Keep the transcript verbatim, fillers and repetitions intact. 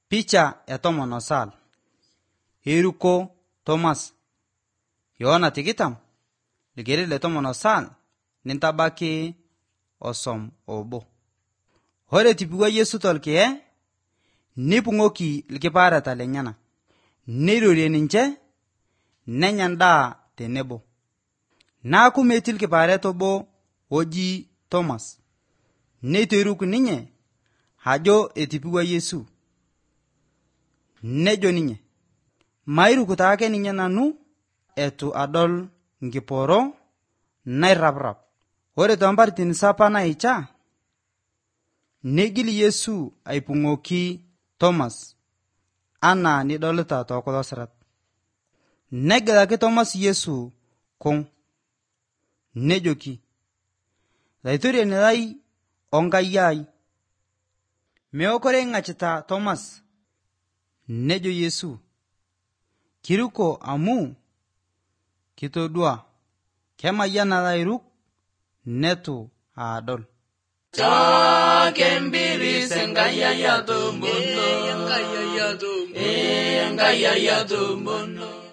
Picha ya tomon osal. Hiruko Thomas. Yohana tikitam. Ligeri le tomon osal. Nintabaki osom obo. Hore tipigwa Yesu tolkie. Nipungoki likiparata lenyana. Niruri ninche. Nenyanda tenebo. Naku meti likipareto bo oji Thomas. Nitiruku ninye. Hajo etipigwa Yesu. Nejo ninye. Mairu kutake ninye nanu etu adol nkiporo nairaprap. Ore tompartin sapa na icha. Negili Yesu aipungoki Thomas. Ana nidolita tokolosrat. Negilaki Thomas Yesu kong. Nejoki. Laituri nilai ongayai. Meokore ngachita Thomas. Nejo Yesu. Kiruko amu kitodua kemayana lairuk netu adol. Chakembiri sengaya ya tumbono. Engaya ya tumbono.